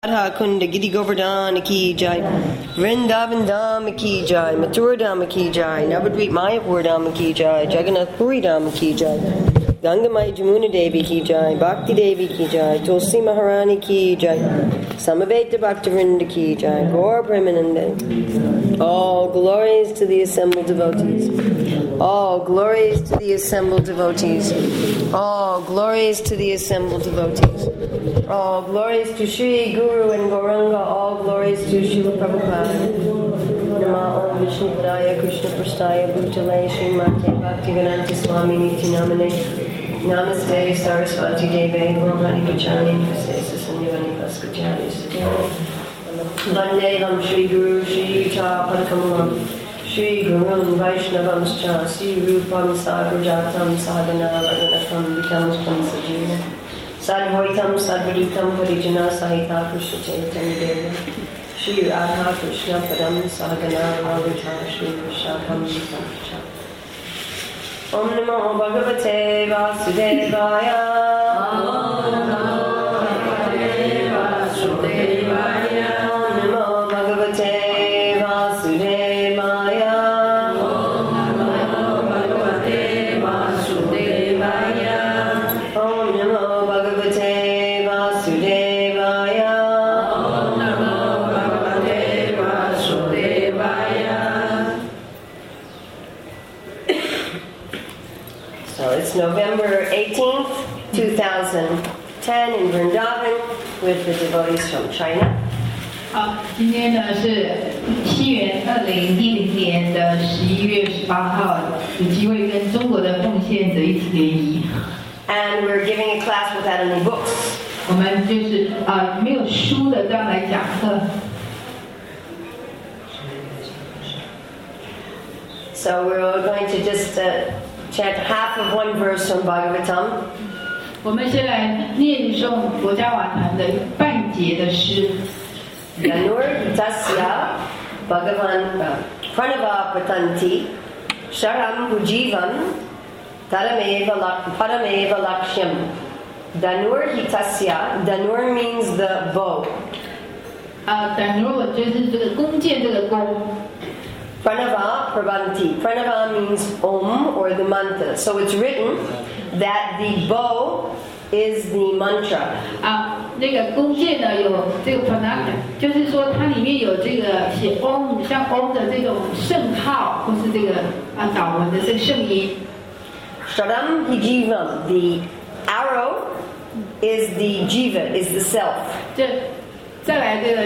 Radha Kunda Giri Govardhan ki jai, Vrindavan Dham ki jai, Mathura Dham ki jai, Navadvip Mayapur Dham ki jai, Jagannath Puri Dham ki jai, Gangamai Jamuna Devi ki jai, Bhakti Devi ki jai, Tulsi Maharani ki jai, Samaveta Bhaktivinoda ki jai, Gaur Premanande. All glories to the assembled devotees. All glories to the assembled devotees. All glories to the assembled devotees. All glories to Sri Guru and Gauranga. All glories to Srila Prabhupada. Nama Om Vishnu Padaya Krishna Prastaya Bhutale Srimate Bhaktivedanta Swami Niti Namane. Namaste Saraswati Deve Brahmani Pachani Kasesa Sanyavani Paskachari Satyani. Vandeham Sri Guru Sri Yuta Padakamalam Sri Gurun Vaishnavamscha Sri Rupam Sagrajatam Sadhana Radhanatam Vikamastam Sajina Sadhoitam Sadvaditam Harijana Sahita Krishna Chaitanya Deva Sri Radha Krishna Padam Sadhana Radhata Sri Vishakam Vikamascha. Om Namo Bhagavate Vasudevaya. Om Namo Bhagavate Vasudevaya. It's November 18th, 2010 in Vrindavan with the devotees from China. 今天呢是西元2010年的11月18号，有机会跟中国的奉献者一起联谊。 And we're giving a class without any books. 我们就是没有书的这样来讲课。 So we're going to just chant half of one verse from Bhagavatam. 我们先来念诵国家瓦坛的半节的诗。 Danur Tasya Bhagavan Pranava Patanti Sharam Bhujivam Parameva Lakshyam. Danur Hitasya. Danur means the bow. Danur 就是这个弓箭这个弓。 Pranava Pravanti. Pranava means Om or the mantra. So it's written that the bow is the mantra. 那个弓箭呢有这个 pranava， 就是说它里面有这个写 Om 像 Om 的这种圣号，或是这个祷文的这个圣音。 Sharam hi jivam. The arrow is the jiva, is the self. 再来这个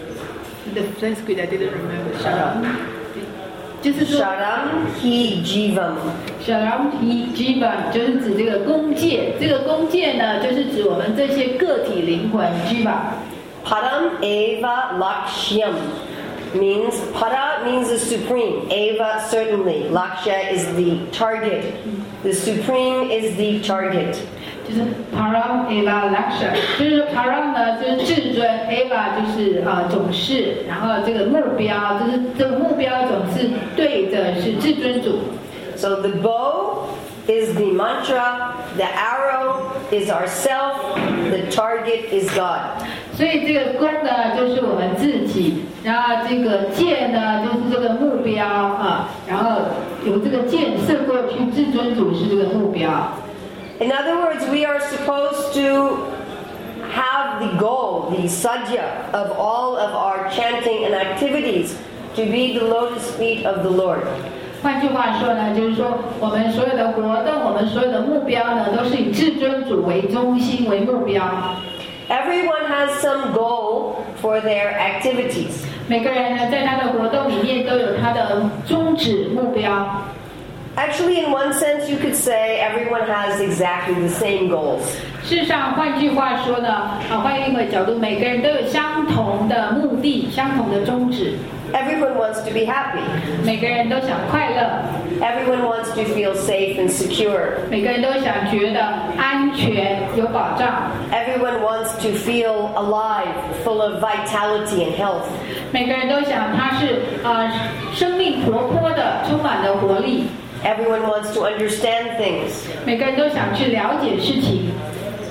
the Sanskrit I didn't remember. Sharam 就是说 Sharam hi jivam. Sharam hi jivam 就是指这个弓箭，这个弓箭呢就是指我们这些个体灵魂 jiva。 Param eva lakshyam means para means the supreme. Eva certainly. Lakshya is the target. The supreme is the target. 就是 Param Eva Laksha， 就是 Param 呢就是至尊 ，Eva 就是总是，然后这个目标就是这个目标总是对的是至尊主。 So the bow is the mantra, the arrow is ourself, the target is God. 所以这个弓呢就是我们自己，然后这个箭呢就是这个目标然后有这个箭射过去，至尊主是这个目标。 In other words, we are supposed to have the goal, the sadhya of all of our chanting and activities to be the lotus feet of the Lord. 换句话说呢，就是说我们所有的活动，我们所有的目标呢，都是以至尊主为中心为目标。 Everyone has some goal for their activities. 每个人呢，在他的活动里面都有他的宗旨目标。 Actually, in one sense, you could say everyone has exactly the same goals. 事实上，换句话说呢，换另一个角度，每个人都有相同的目的、相同的宗旨。 Everyone wants to be happy. 每个人都想快乐。 Everyone wants to feel safe and secure. 每个人都想觉得安全、有保障。 Everyone wants to feel alive, full of vitality and health. 每个人都想他是生命活泼的，充满了活力。 Everyone wants to understand things. 每个人都想去了解事情。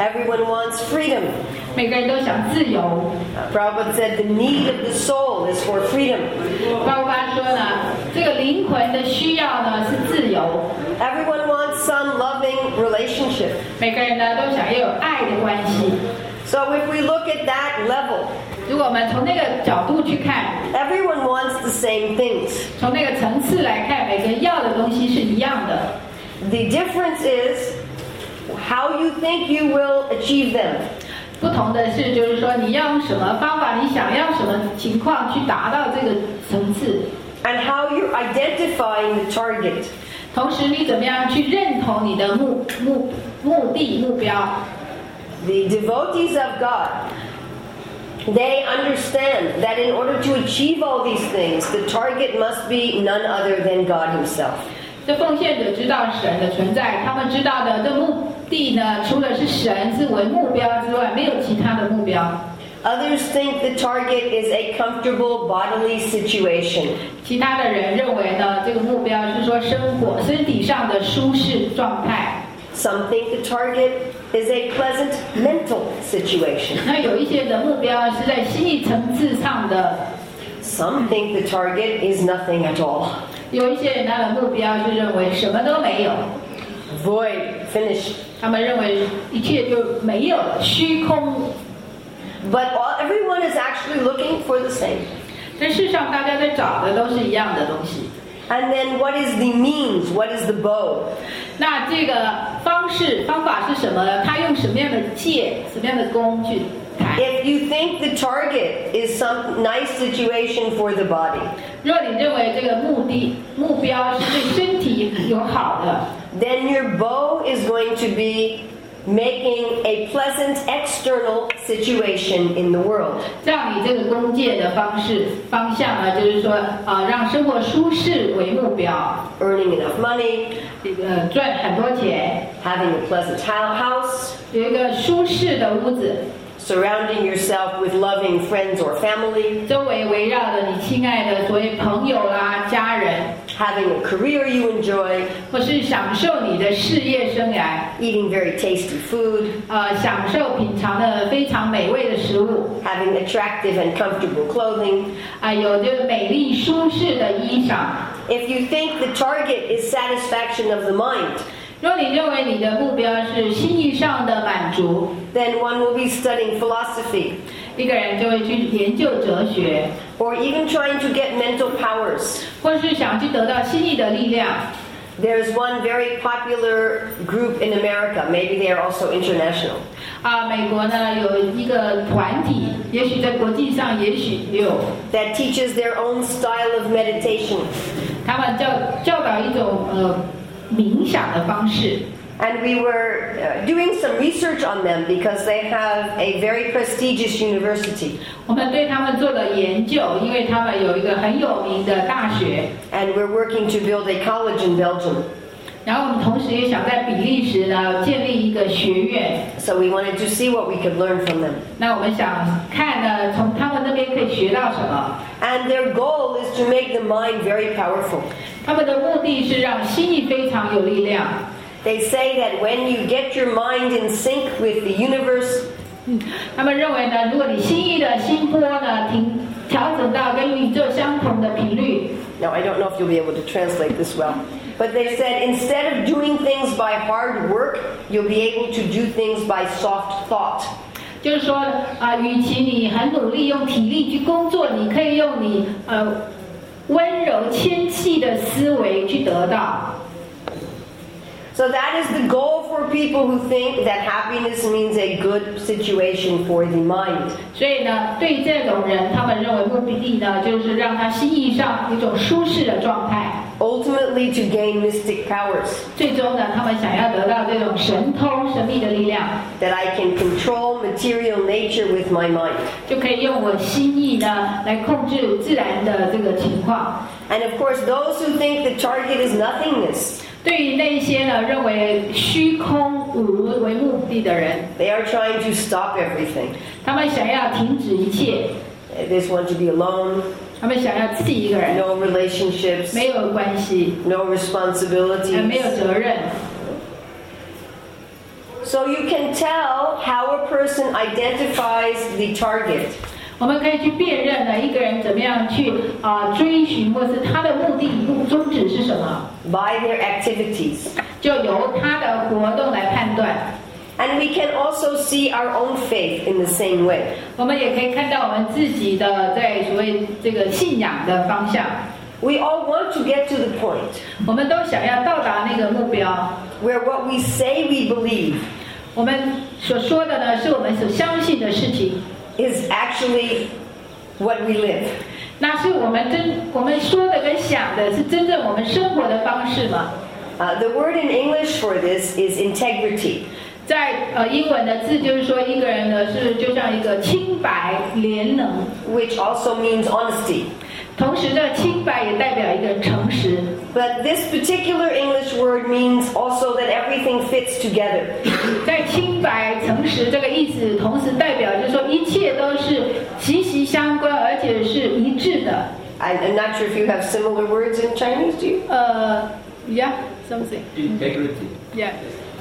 Everyone wants freedom. 每个人都想自由。 Prabhupada said the need of the soul is for freedom. 巴布巴说呢，这个灵魂的需要呢是自由。 Everyone wants some loving relationship. 每个人呢都想要有爱的关系。 So if we look at that level, 如果我们从那个角度去看， everyone wants the same things. 从那个层次来看，每个人要的东西是一样的。 The difference is how you think you will achieve them. 不同的是，就是说你要用什么方法，你想要什么情况去达到这个层次， And how you're identifying the target. 同时你怎么样去认同你的目的目标。 The devotees of God, they understand that in order to achieve all these things, the target must be none other than God Himself. 这奉献者知道神的存在，他们知道的这目的呢，除了是神是为目标之外，没有其他的目标。 Others think the target is a comfortable bodily situation. 其他的人认为呢，这个目标是说生活身体上的舒适状态。 Some think the target is a pleasant mental situation. 那有一些的目标是在心理层次上的。 Some think the target is nothing at all. 有一些人他的目标就认为什么都没有 Void, finished. 他们认为一切就没有了，虚空。 But everyone is actually looking for the same. 但事实上大家在找的都是一样的东西。 And then what is the means? What is the bow? 那这个方法是什么呢？他用什么样的剑，什么样的弓去砍？ If you think the target is some nice situation for the body, 如果你认为这个目标是对身体有好的， then your bow is going to be making a pleasant external situation in the world. 这样你这个弓箭的方向呢，就是说让生活舒适为目标， Earning enough money, 这个赚很多钱， having a pleasant house, 有一个舒适的屋子， surrounding yourself with loving friends or family, 周围围绕着你亲爱的所谓朋友啦、家人， having a career you enjoy, 或是享受你的事业生涯， eating very tasty food, 享受品尝的非常美味的食物， having attractive and comfortable clothing. 有这个美丽舒适的衣裳。 If you think the target is satisfaction of the mind, 如果你认为你的目标是心意上的满足， then one will be studying philosophy 一个人就会去研究哲学， or even trying to get mental powers. 或是想去得到心意的力量。 There's one very popular group in America, maybe they are also international, 美国呢有一个团体，也许在国际上也许有， that teaches their own style of meditation. 他们教导一种冥想的方式。 And we were doing some research on them because they have a very prestigious university. 我们对他们做了研究，因为他们有一个很有名的大学。 And we're working to build a college in Belgium. 然后我们同时也想在比利时呢建立一个学院。 So we wanted to see what we could learn from them. 那我们想看呢，从他们那边可以学到什么？ And their goal is to make the mind very powerful. 他们的目的是让心意非常有力量。 They say that when you get your mind in sync with the universe, 他们认为呢，如果你心意的心波呢调整到跟宇宙相同的频率。 now I don't know if you'll be able to translate this well, but they said instead of doing things by hard work, you'll be able to do things by soft thought. 就是说与其你很努力用体力去工作，你可以用你温柔纤细的思维去得到。 So that is the goal for people who think that happiness means a good situation for the mind. 所以呢，对于这种人，他们认为目的呢，就是让他心意上一种舒适的状态。 Ultimately to gain mystic powers. 最终呢，他们想要得到这种神通、神秘的力量， That I can control material nature with my mind. 就可以用我心意呢来控制自然的这个情况。 And of course, those who think the target is nothingness, 对于那些呢认为虚空无为目的的人， they are trying to stop everything. 他们想要停止一切， They just want to be alone, 他们想要自己一个人， no relationships, 没有关系， no responsibilities. 没有责任。 So you can tell how a person identifies the target 我们可以去辨认呢一个人怎么样去追寻，或是他的目的宗旨是什么， by their activities. 就由他的活动来判断。 And we can also see our own faith in the same way. 我们也可以看到我们自己的在所谓这个信仰的方向。 We all want to get to the point 我们都想要到达那个目标。 where what we say we believe 我们所说的呢，是我们所相信的事情， is actually what we live. 那是我们说的跟想的是真正我们生活的方式吗？ The word in English for this is integrity. 在英文的字就是说，一个人呢是就像一个清白廉能， Which also means honesty. 同时这清白也代表一个诚实。 But this particular English word means also that everything fits together. 在清白诚实这个意思，同时代表就是说一切都是息息相关，而且是一致的。 I'm not sure if you have similar words in Chinese, do you? Yeah, something. Integrity. Yeah.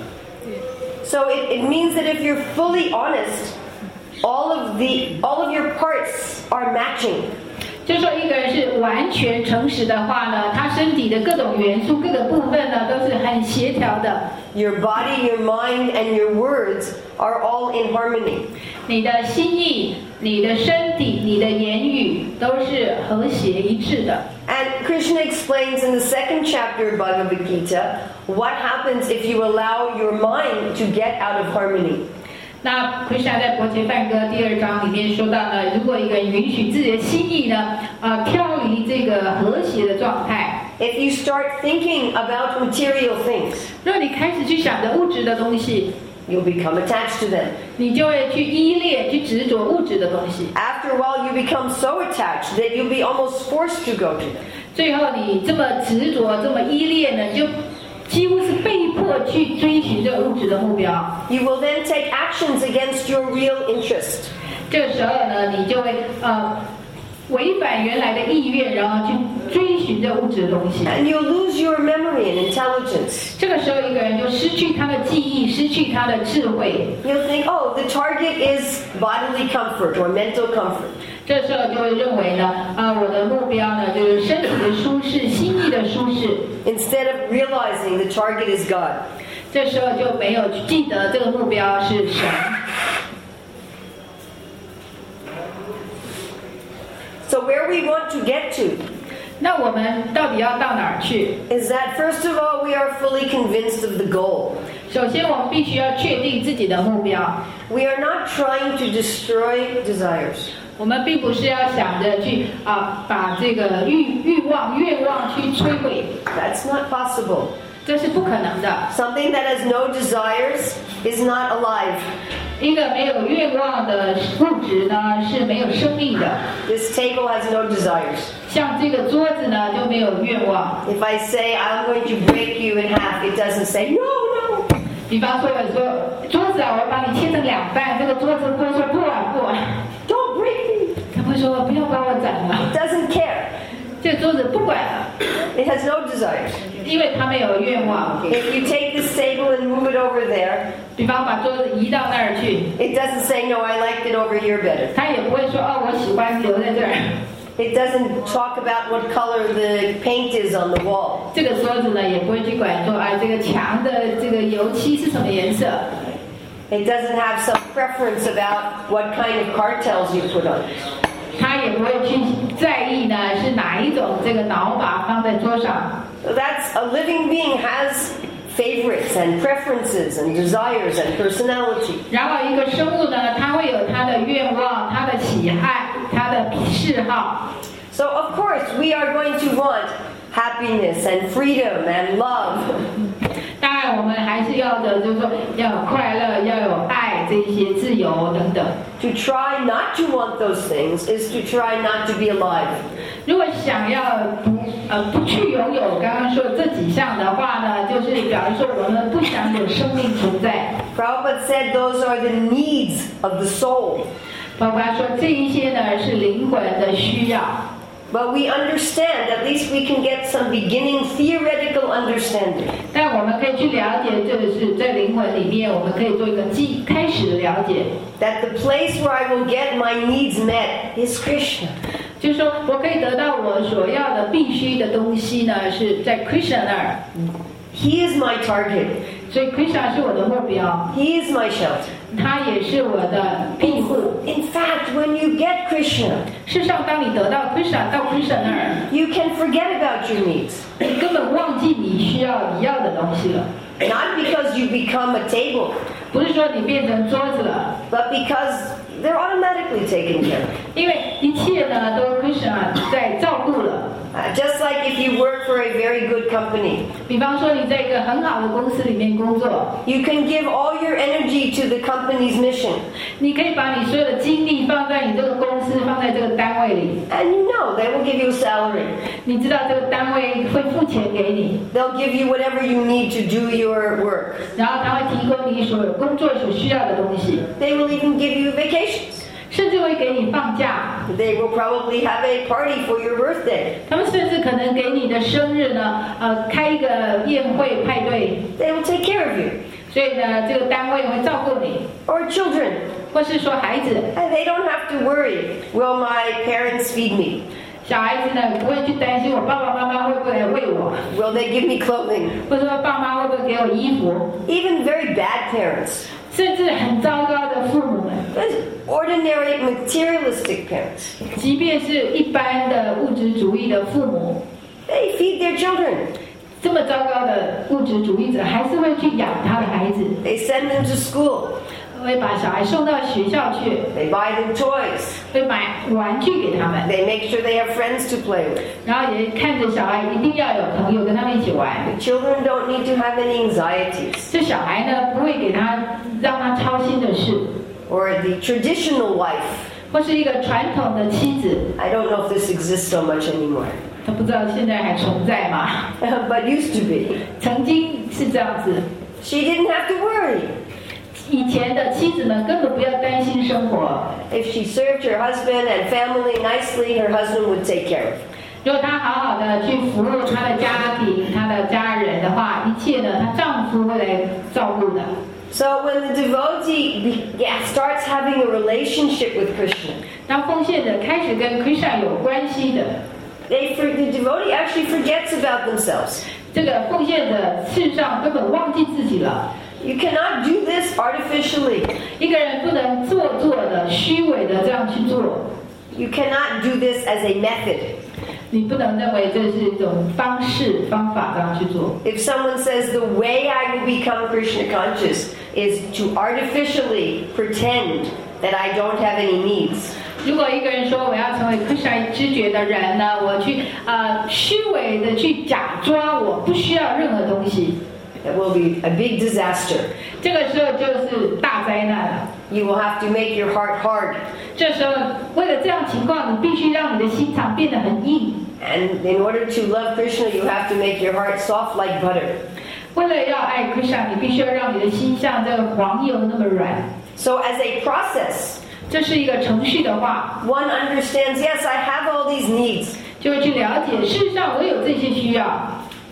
So it means that if you're fully honest, all of your parts are matching. 就是说一个人是完全诚实的话呢，他身体的各种元素、各个部分呢都是很协调的。 Your body, your mind, and your words are all in harmony. 你的心意、你的身体、你的言语都是和谐一致的。 And Krishna explains in the second chapter of Bhagavad Gita what happens if you allow your mind to get out of harmony. 那 Krishna 在《薄伽梵歌》第2章里面说到呢，如果一个人允许自己的心意呢，飘离这个和谐的状态， If you start thinking about material things, 如果你开始去想着物质的东西， you'll become attached to them. 你就会去依恋、去执着物质的东西。 After a while, you become so attached that you'll be almost forced to go to them. 最后你这么执着、这么依恋呢，就几乎是被迫去追寻这个物质的目标。 You will then take actions against your real interest. 这个时候呢，你就会违反原来的意愿，然后去追寻这物质的东西。 And you'll lose your memory and intelligence. 这个时候，一个人就失去他的记忆，失去他的智慧。 You'll think, oh, the target is bodily comfort or mental comfort. 这时候就会认为呢，我的目标呢就是身体的舒适、心意的舒适。 Instead of realizing the target is God. 这时候就没有记得这个目标是神。 So where we want to get to 那我们到底要到哪儿去？ is that first of all, we are fully convinced of the goal. 首先，我们必须要确定自己的目标。 We are not trying to destroy desires. 我们并不是要想着去把这个欲望、愿望去摧毁， That's not possible. 这是不可能的。 Something that has no desires is not alive. 一个没有愿望的物质呢是没有生命的， This table has no desires. 像这个桌子呢就没有愿望。 If I say I'm going to break you in half, it doesn't say, no, no. 比方说，我说桌子我要把你切成2半，这个桌子会说不啊不啊， Don't break me. 他会说不要把我斩了， It doesn't care. 这个桌子不管了， It has no desires. 因为他没有愿望。 If you take this table and move it over there, 比方把桌子移到那儿去， it doesn't say, no, I liked it over here better. 他也不会说我喜欢留在这儿。 It doesn't talk about what color the paint is on the wall. 这个桌子呢也不会去管说这个墙的这个油漆是什么颜色。 It doesn't have some preference about what kind of cartels you put on it. 他也不会去在意呢是哪一种这个脑把放在桌上。 So that's a living being has favorites and preferences and desires and personality. 然后一个生物呢，它会有它的愿望、它的喜爱、它的嗜好。 So of course we are going to want happiness and freedom and love. 当然，我们还是要的，就是说要有快乐，要有爱，这一些自由等等。 To try not to want those things is to try not to be alive. 如果想要不去拥有刚刚说这几项的话呢，就是表示说我们不想有生命存在。 Prabhupada said those are the needs of the soul. 包括说这一些呢是灵魂的需要。 But we understand, at least we can get some beginning theoretical understanding. 但我们可以去了解，这个是在灵魂里面，我们可以做一个开始的了解。 That the place where I will get my needs met is Krishna. 就是说我可以得到我所要的必须的东西呢，是在 Krishna 那儿。 He is my target. 所以 Krishna 是我的目标。 He is my shelter. 他也是我的庇护。 In fact, when you get Krishna, 事实上，当你得到 Krishna 到 Krishna 那儿， you can forget about your needs. 你根本忘记你要的东西了。 Not because you become a table, 不是说你变成桌子了， but because they're automatically taken care of. 因为一切呢都 Krishna 在照顾了。 Just like if you work for a very good company, 比方说你在一个很好的公司里面工作， you can give all your energy to the company's mission. 你可以把你所有的精力放在你这个公司，放在这个单位里。 And you know they will give you a salary. 你知道这个单位会付钱给你， They'll give you whatever you need to do your work. 然后他会提供你所有工作所需要的东西， They will even give you vacations. 甚至会给你放假。 They will probably have a party for your birthday. 他们甚至可能给你的生日呢，开一个宴会派对。 They will take care of you. 所以呢，这个单位会照顾你， Or children. 或是说孩子， And they don't have to worry, will my parents feed me? 小孩子呢不会去担心我爸爸妈妈会不会来喂我， Will they give me clothing? 或者说爸妈会不会给我衣服， Even very bad parents, 甚至很糟糕的父母们， ordinary materialistic parents, 即便是一般的物质主义的父母， they feed their children. 这么糟糕的物质主义者还是会去养他的孩子， They send them to school. 会把小孩送到学校去， They buy them toys. 会买玩具给他们， They make sure they have friends to play with. 然后也看着小孩一定要有朋友跟他们一起玩。 Children don't need to have any anxieties. 这小孩呢不会给他让他操心的事， Or the traditional wife. 或是一个传统的妻子， I don't know if this exists so much anymore. 他不知道现在还存在吗？ But used to be. 曾经是这样子， She didn't have to worry. 以前的妻子们根本不要担心生活， If she served her husband and family nicely, her husband would take care of her. 如果她好好的去服务她的家庭、她的家人的话，一切呢，她丈夫会来照顾的。 So when the devotee starts having a relationship with Krishna, 当奉献者开始跟 Krishna 有关系的， the devotee actually forgets about themselves. 这个奉献者事实上根本忘记自己了。 You cannot do this artificially. 一个人不能做作的、虚伪的这样去做， You cannot do this as a method. 你不能认为这是一种方式、方法这样去做。 If someone says the way I will become Krishna conscious is to artificially pretend that I don't have any needs, 如果一个人说我要成为 Krishna 知觉的人呢，我去虚伪的去假装我不需要任何东西， that will be a big disaster. 这个时候就是大灾难了。 You will have to make your heart hard. 这时候为了这样情况，你必须让你的心肠变得很硬。 And in order to love Krishna, you have to make your heart soft like butter. 为了要爱 Krishna， 你必须要让你的心像这个黄油那么软。 So as a process, 这是一个程序的话， one understands, yes, I have all these needs. 就会去了解，事实上我有这些需要，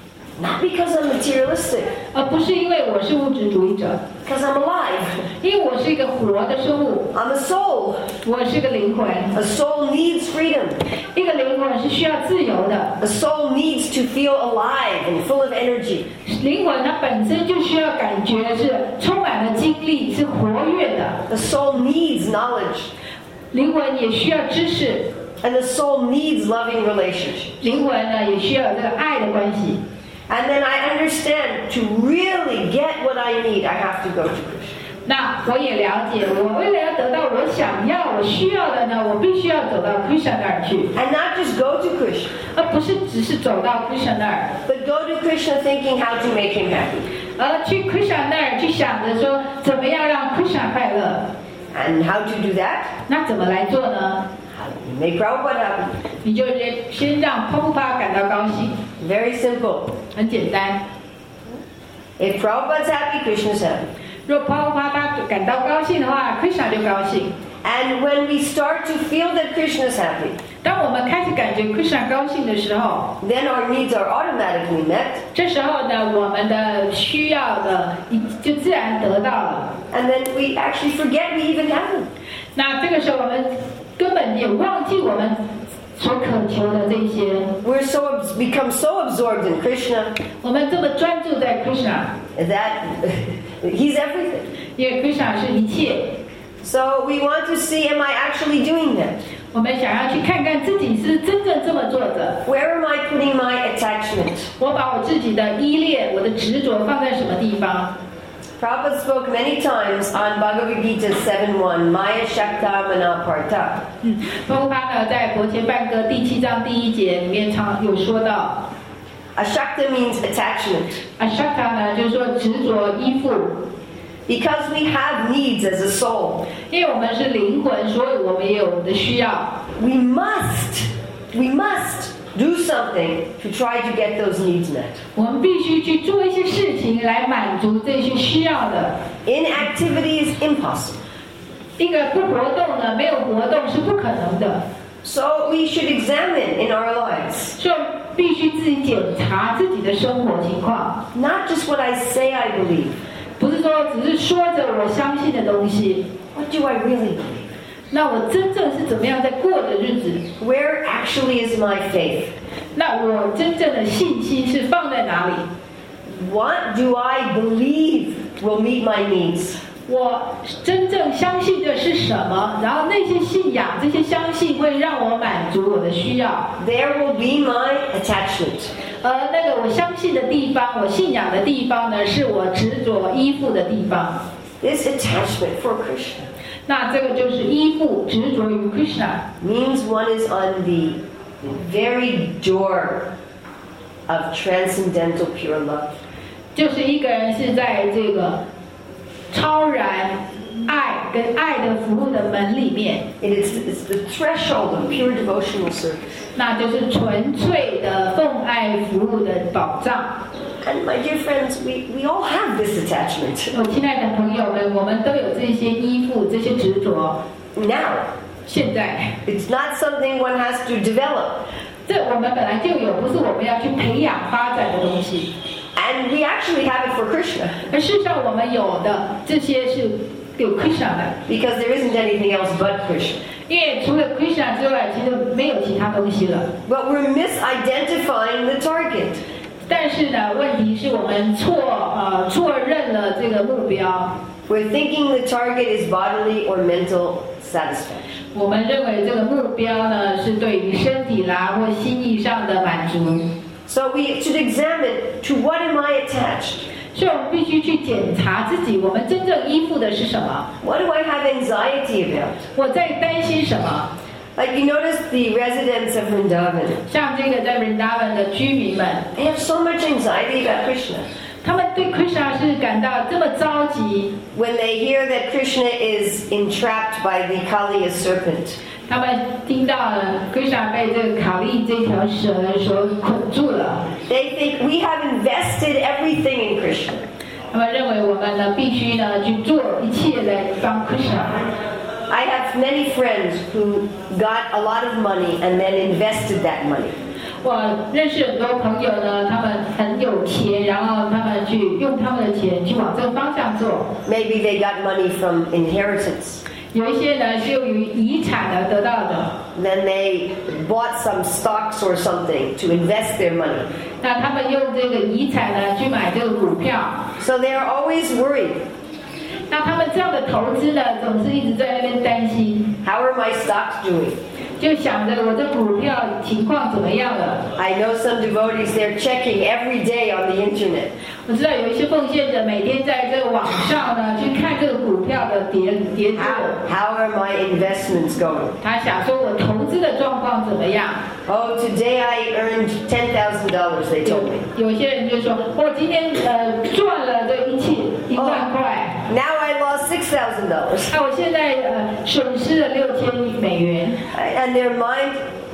Not because I'm materialistic, 而不是因为我是物质主义者， because I'm alive. 因为我是一个活的生物， I'm a soul. 我是个灵魂。 A soul needs freedom. 一个灵魂是需要自由的， A soul needs to feel alive and full of energy. 灵魂它本身就需要感觉是充满了精力，是活跃的。 The soul needs knowledge. 灵魂也需要知识， And the soul needs loving relationships. 灵魂呢也需要这个爱的关系。 And then I understand to really get what I need, I have to go to Krishna. 那我也了解，我为了要得到我想要、我需要的呢，我必须要走到 Krishna 那儿去， And not just go to Krishna, 而不是只是走到 Krishna 那儿， but go to Krishna thinking how to make him happy. 而去 Krishna 那儿去想着说怎么样让 Krishna 快乐。 And how to do that? 那怎么来做呢？ Make Prabhupada happy. 你就先让 Prabhupada 感到高兴， Very simple. 很简单。 If Prabhupada's happy, Krishna's happy. 若 Prabhupada 感到高兴的话 ，Krishna 就高兴。 And when we start to feel that Krishna is happy, 当我们开始感觉 Krishna 高兴的时候， then our needs are automatically met. 这时候呢，我们的需要的就自然得到了。 And then we actually forget we even have them. 那这个时候我们根本也忘记我们所渴求的这些， We're become so absorbed in Krishna 我们这么专注在 Krishna， that he's everything. 因为 Krishna 是一切。 So we want to see, am I actually doing that? 我们想要去看看自己是真正这么做的。 Where am I putting my attachment? 我把我自己的依恋、我的执着放在什么地方？ Prabhupada spoke many times on Bhagavad Gita 7.1, Maya Shakta Manaparta. 包括他呢，在《国前半歌》第7章第1节里面常有说到 Ashakta means attachment. ，Ashakta 呢就是说执着、依附。 Because we have needs as a soul, 因为我们是灵魂，所以我们也有我们的需要。 we must do something to try to get those needs met. 我们必须去做一些事情来满足这些需要的。 Inactivity is impossible. 一个不活动呢，没有活动是不可能的。 So we should examine in our lives, 所以必须自己检查自己的生活情况， not just what I say I believe. 不是说只是说着我相信的东西。 What do I really believe? 那我真正是怎么样在过的日子？ Where actually is my faith? 那我真正的信心是放在哪里？ What do I believe will meet my needs? 我真正相信的是什么？然后那些信仰、这些相信会让我满足我的需要。 There will be my attachment. 而那个我相信的地方，我信仰的地方呢，是我执着依附的地方。 This attachment for Krishna 那这个就是依附、执着于 Krishna， means one is on the very door of transcendental pure love. 就是一个人是在这个超然爱跟爱的服务的门里面， It's the threshold of pure devotional service. 那就是纯粹的奉爱服务的保障。 And my dear friends, we all have this attachment 我亲爱的朋友们，我们都有这些依附、这些执着。 now. 现在， It's not something one has to develop. 这我们本来就有，不是我们要去培养发展的东西。 And we actually have it for Krishna 而事实上，我们有的这些是有 Krishna 的， because there isn't anything else but Krishna. 因为除了 Krishna 之外，其实没有其他东西了。 But we're misidentifying the target. 但是呢，问题是我们错认了这个目标。 We're thinking the target is bodily or mental satisfaction. 我们认为这个目标呢，是对于身体啦或心意上的满足。 So we should examine, to what am I attached? 所以我们必须去检查自己，我们真正依附的是什么？ What do I have anxiety about? 我在担心什么？ Like you notice the residents of Vrindavan, 像这个在 Vrindavan 的居民们， they have so much anxiety about Krishna. 他们对 Krishna 是感到这么着急。 When they hear that Krishna is entrapped by the Kaliya serpent, 他们听到了 Krishna 被这个卡利这条蛇所捆住了， they think we have invested everything in Krishna. 他们认为我们呢必须呢去做一切来帮 Krishna。 I have many friends who got a lot of money and then invested that money. 我认识很多朋友呢，他们很有钱，然后他们去用他们的钱去往这个方向做。 Maybe they got money from inheritance. 有一些呢是由于遗产而得到的， Then they bought some stocks or something to invest their money. 那他们用这个遗产呢去买这个股票， So they are always worried. 那他们这样的投资呢，总是一直在那边担心， How are my stocks doing? 就想着我的股票情况怎么样了。 I know some devotees, they're checking every day on the internet. 我知道有一些奉献者每天在这个网上呢去看这个股票的跌落， How are my investments going? 他想说我投资的状况怎么样。 Oh, today I earned $10,000, they told me. 有些人就说，我今天赚了这1万块， Now I lost $6,000. 那我现在损失了$6000。 And their mind,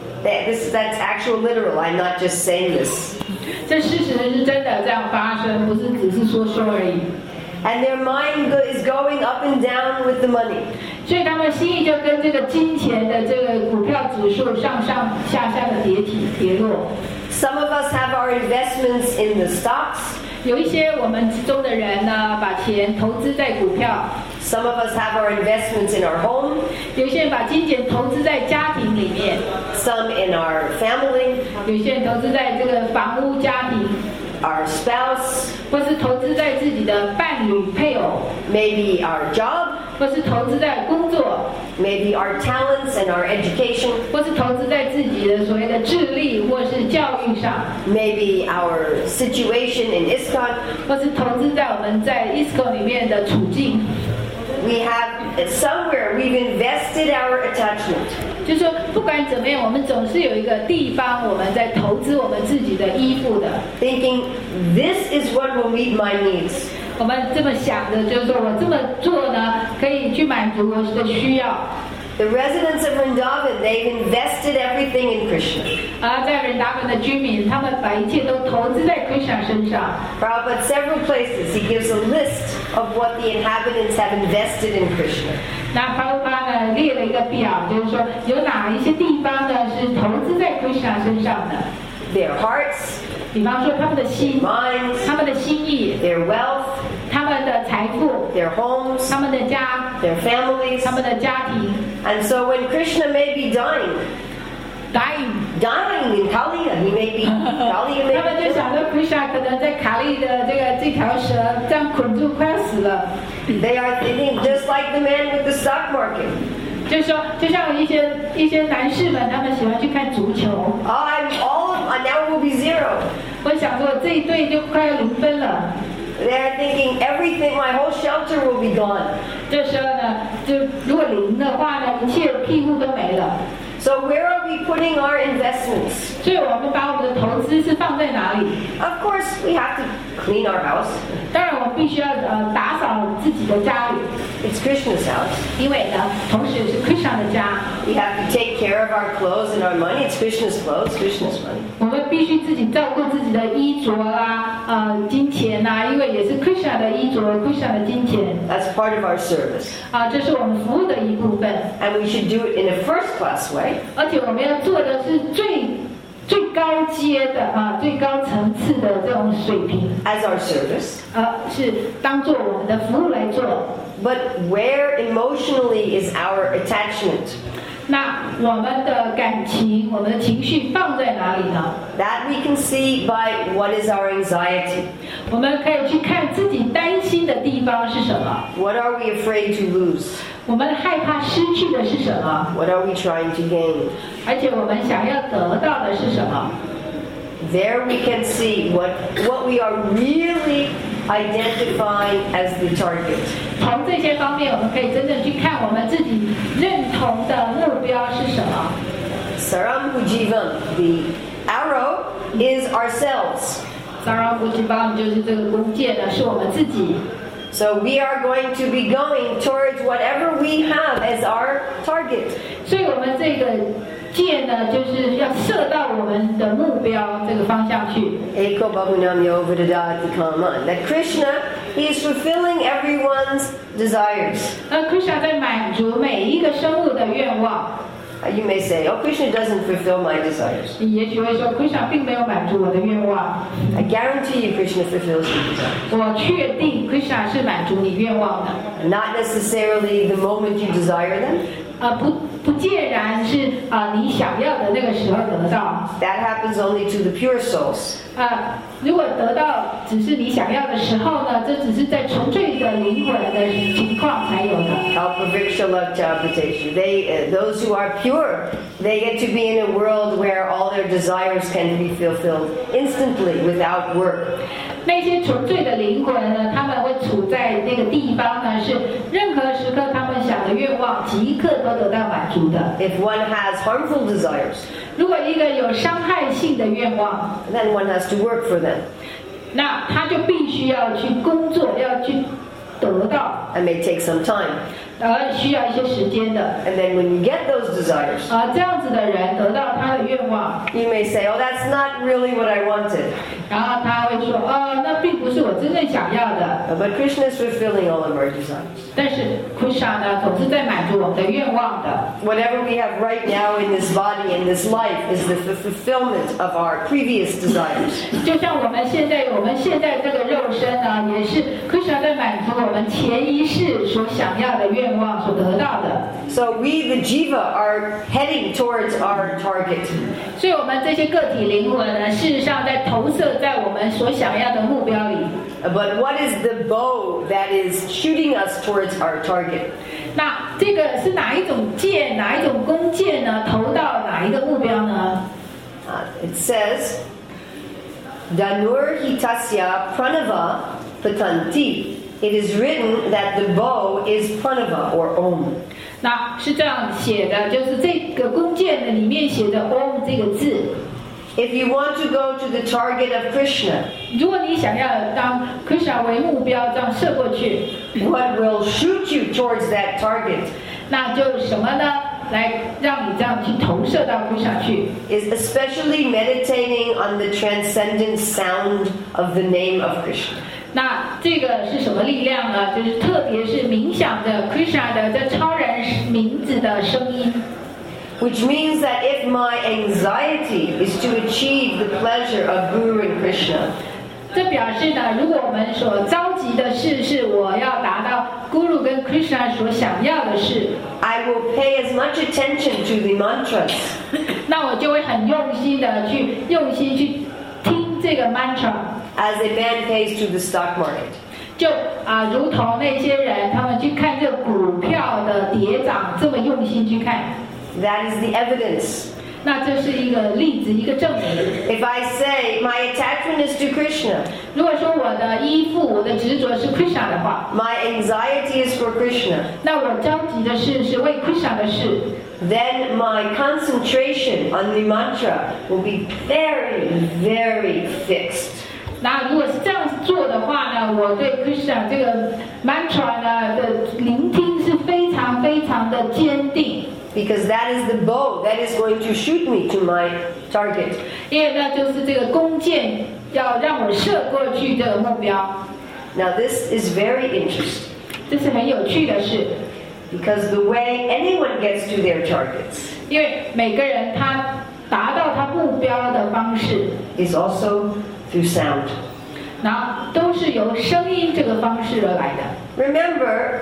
that's actual literal. I'm not just saying this. 这事实是真的这样发生，不是只是说说而已。 And their mind is going up and down with the money. 所以他们心意就跟这个金钱的这个股票指数上上下下的跌落。 Some of us have our investments in the stocks. 有一些我们之中的人呢，把钱投资在股票。 Some of us have our investments in our home. 有些人把金钱投资在家庭里面。 Some in our family. 有些人投资在这个房屋家庭。 Our spouse. 或是投资在自己的伴侣配偶。 Maybe our job. 或是投资在工作。 Maybe our talents and our education. 或是投资在自己的所谓的智力或是教育上。 Maybe our situation in ISKCON. 或是投资在我们在 ISKCON 里面的处境。 We have somewhere we've invested our attachment. 就是说，不管怎么样，我们总是有一个地方我们在投资我们自己的依附的。 Thinking this is what will meet my needs. 我们这么想的，就是说我这么做呢，可以去满足我的需要。 The residents of Vrindavan, they've invested everything in Krishna. 在Vrindavan的居民，他们把一切都投资在 Krishna 身上。 Prabhupada, several places, he gives a list of what the inhabitants have invested in Krishna. 那Prabhupada呢列了一个表，就是说有哪一些地方呢是投资在 Krishna 身上的。 Their hearts. 比方说他们的心， minds, 他们的心意， their wealth, 他们的财富， their homes, 他们的家， their families. 他们的家庭。 And so when Krishna may be dying in Kali, he may be Kali, 他们就想说 Krishna 可能在卡利的这条蛇这样捆住，快要死了。 They are thinking just like the man with the stock market. 就是说，就像一些男士们，他们喜欢去看足球。 Now it will be 0. 我想说这一队就快要0分了。 They're thinking everything, my whole shelter will be gone. 这时候呢，就如果0的话呢，一切庇护都没了。 So where are we putting our investments? 所以我们把我们的投资是放在哪里？ Of course, we have to clean our house. 当然，我们必须要打扫自己的家里。 It's Krishna's house. 因为呢，同时也是 Krishna 的家。 We have to take care of our clothes and our money. It's Krishna's clothes, Krishna's money. 我们必须自己照顾自己的衣着啦，金钱啦，因为也是 Krishna 的衣着 ，Krishna 的金钱。 That's part of our service. 这是我们服务的一部分。 And we should do it in a first-class way. 而且我们要做的是最高阶的最高层次的这种水平。 As our service. 是当做我们的服务来做。 But where emotionally is our attachment? 那我们的感情，我们的情绪放在哪里呢？ That we can see by what is our anxiety. 我们可以去看自己担心的地方是什么。 What are we afraid to lose? 我们害怕失去的是什么？ What are we trying to gain? 而且我们想要得到的是什么？ There we can see what we are really identifying as the target. 从这些方面，我们可以真正去看我们自己认同的目标是什么。 Saram Pujivam, the arrow is ourselves. Saram Pujivam 就是这个弓箭呢，是我们自己。 So we are going to be going towards whatever we have as our target. 所以我们这个箭呢，就是要射到我们的目标这个方向去。 Eko Bahunam Yovidadati Kaman. That Krishna, he is fulfilling everyone's desires. Krishna 在满足每一个生物的愿望。 You may say, oh, Krishna doesn't fulfill my desires. 你也许会说 Krishna 并没有满足我的愿望。 I guarantee you Krishna fulfills your desires. 我确定 Krishna 是满足你愿望的。 Not necessarily the moment you desire them. 不见然是你想要的那个时候得到。 That happens only to the pure souls. 如果得到只是你想要的时候呢，这只是在纯粹的灵魂的情况才有的。 Those who are pure, they get to be in a world where all their desires can be fulfilled instantly without work. 那些纯粹的灵魂呢，他们会处在那个地方呢，是任何时刻他们想的愿望即刻都得到满足的。 If one has harmful desires, 如果一个有伤害性的愿望， then one has to work for them. 那他就必须要去工作，要去得到。 It may take some time. 需要一些时间的。 And then when you get those desires, 这样子的人得到他的愿望， you may say, oh, that's not really what I wanted. 然后他会说，那并不是我真正想要的。 But Krishna is fulfilling all of our desires. 但是 Krishna 呢，总是在满足我们的愿望的。 Whatever we have right now in this body, in this life, is the fulfillment of our previous desires. 就像我们现在这个肉身呢，也是 Krishna 在满足我们前一世所想要的愿望所得到的。 So we, the jiva, are heading towards our target. 所以我们这些个体灵魂呢，事实上在投射在我们所想要的目标里。 But what is the bow that is shooting us towards our target? 那这个是哪一种箭，哪一种弓箭呢？投到哪一个目标呢？ It says, Danur hitasya pranava patanti. It is written that the bow is pranava or om. 那是这样写的，就是这个弓箭的里面写着 Om 这个字。 If you want to go to the target of Krishna, 如果你想要当 Krishna 为目标这样射过去， what will shoot you towards that target 那就什么呢？来让你这样去投射到 Krishna 去。 is especially meditating on the transcendent sound of the name of Krishna. 那这个是什么力量呢？就是特别是冥想着 Krishna 的这超人名字的声音。 Which means that if my anxiety is to achieve the pleasure of Guru and Krishna, 这表示呢，如果我们所着急的事是我要达到 Guru 跟 Krishna 所想要的事， I will pay as much attention to the mantras 那我就会很用心去听这个 mantra， as a man pays to the stock market. 就如同那些人他们去看这股票的跌涨，这么用心去看。 That is the evidence. 那这是一个例子，一个证明。 If I say my attachment is to Krishna, 如果说我的依附、我的执着是 Krishna 的话， my anxiety is for Krishna, 那我着急的事是为 Krishna 的事， then my concentration on the mantra will be very, very fixed. 那如果是这样做的话呢，我对 Krishna 这个 mantra 呢的聆听是非常非常的坚定。 Because that is the bow that is going to shoot me to my target. 因为那就是这个弓箭要让我射过去这个目标， Now this is very interesting 这是很有趣的事。 because the way anyone gets to their targets 因为每个人他达到他目标的方式， is also through sound. 然后都是由声音这个方式而来的。 Remember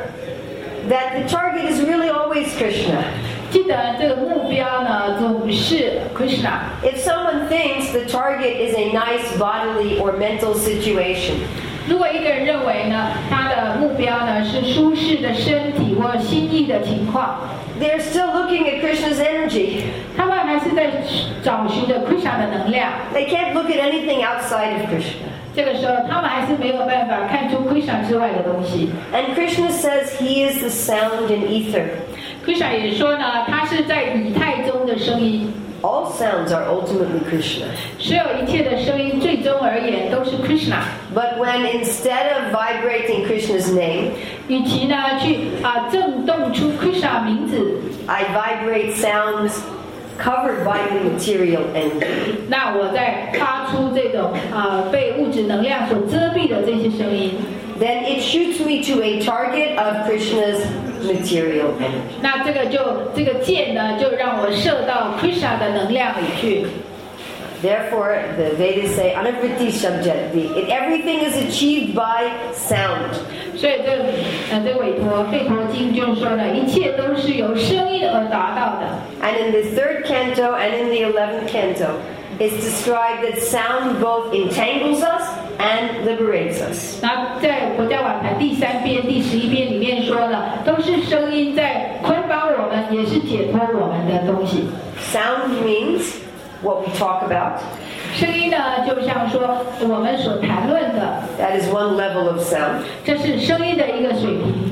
that the target is really always Krishna. 记得这个目标呢，总是 Krishna。 If someone thinks the target is a nice bodily or mental situation, 如果一个人认为呢，他的目标呢是舒适的身体或心意的情况， they're still looking at Krishna's energy. 他们还是在找寻着 Krishna 的能量。 They can't look at anything outside of Krishna. 这个时候，他们还是没有办法看出 Krishna 之外的东西。 And Krishna says he is the sound in ether. Krishna 也说呢，他是在以太中的声音。 All sounds are ultimately Krishna. 所有一切的声音，最终而言都是 Krishna。 But when instead of vibrating Krishna's name, 与其呢去震动出 Krishna 名字， I vibrate sounds covered by the material energy, 那我在发出这种被物质能量所遮蔽的这些声音， then it shoots me to a target of Krishna's material energy. 那这个箭呢，就让我射到 Krishna 的能量里去。 Therefore, the Vedas say, Anavritti Shabjati. Everything is achieved by sound. 所以这韦陀吠陀经就是说呢，一切都是由声音而达到的。 And in the 3rd canto and in the 11th canto, it's described that sound both entangles us and liberates us. 那在《佛教碗盘》第3篇、第11篇里面说了，都是声音在捆绑我们，也是解脱我们的东西。 Sound means what we talk about. 声音呢，就像说我们所谈论的， That is one level of sound. 这是声音的一个水平。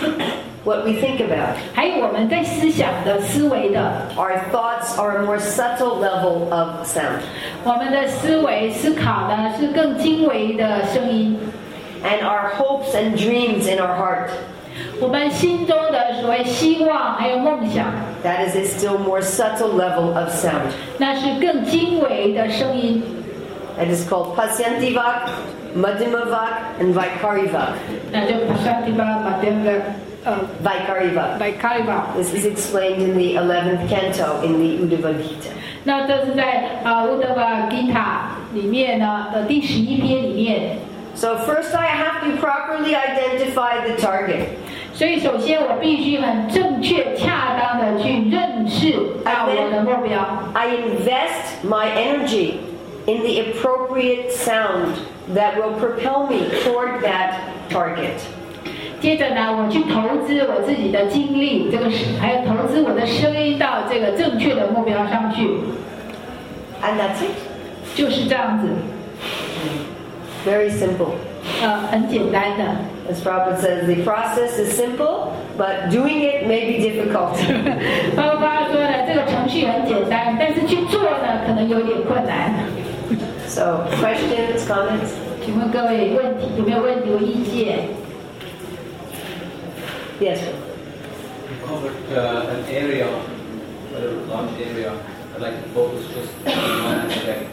What we think about. 还有我们在思想的、思维的， Our thoughts are a more subtle level of sound. 我们的思维、思考呢是更精微的声音。 And our hopes and dreams in our heart 我们心中的所谓希望还有梦想， that is a still more subtle level of sound. 那是更精微的声音。 It is called Pasyanti Vak, Madhyama Vak, and Vaikari Vak. 那就Pasyantiva Madhyama Vaikari Vak. Vaikari Vak。 This is explained in the 11th canto in the Uddhava Gita. 那这是在乌德瓦吉塔里面呢的第11篇里面。 So first I have to properly identify the target. 所以首先我必须很正确、恰当的去认识到我的目标。 I invest my energy in the appropriate sound that will propel me toward that target. 接着呢，我去投资我自己的精力，还有投资我的声音到这个正确的目标上去。 And that's it. 就是这样子， Very simple. 很简单的。 As Prabhupada says, the process is simple, but doing it may be difficult. 包括说呢，这个程序很简单，但是去做呢，可能有点困难。 So, questions, comments? 请问各位有没有问题、有意见？ Yes. You covered an area, a large area. I'd like to focus just on one aspect.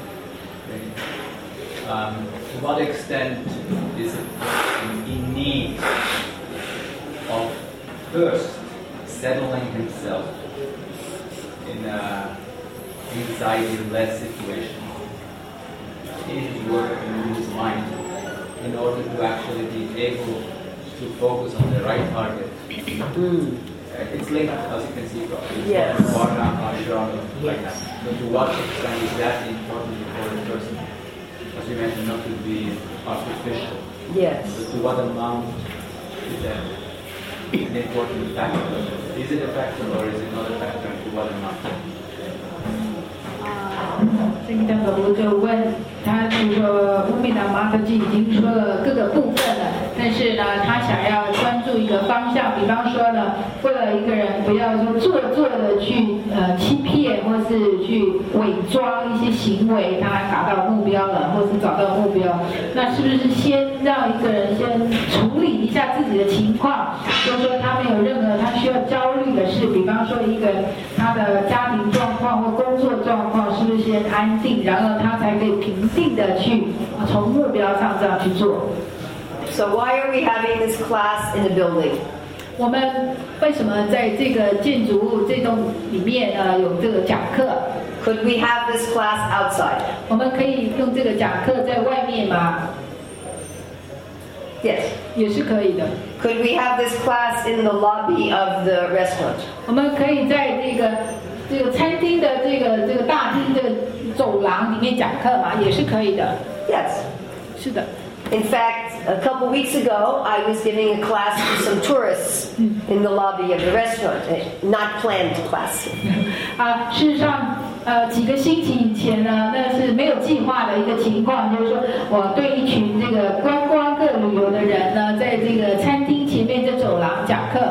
To what extent is a person in need of first settling himself in a anxiety-led situation in his work and in his mind in order to actually be able to focus on the right target? It's linked, as you can see, Yes. Varna, ashram, like that. So to what extent is that important for a person? As you mentioned, not to be artificial. Yes. So to what amount is that an important factor? Is it a factor or is it not a factor? To what amount? 这个大哥就问他，就说乌米达马特基已经说了各个部分了，但是呢，他想要专注一个方向，比方说呢，为了一个人不要说做作的去欺骗，或是去伪装一些行为，他达到目标了，或是找到目标，那是不是先让一个人先处理一下自己的情况，就是说他没有任何他需要焦虑的事，比方说一个他的家庭状况或工作状况是不是先安定，然后他才可以平静的去从目标上这样去做。 So why are we having this class in the building? 我们为什么在这个建筑物这栋里面有这个讲课？ Could we have this class outside? 我们可以用这个讲课在外面吗？ Yes. 也是可以的。 Could we have this class in the lobby of the restaurant? 我们可以在这个餐厅的这个大厅的走廊里面讲课吗？也是可以的。 Yes. 是的。 In fact, a couple weeks ago, I was giving a class to some tourists in the lobby of the restaurant. A not planned class. 事实上，几个星期以前呢，那是没有计划的一个情况，就是说我对一群这个观光客旅游的人呢，在这个餐厅前面的走廊讲课。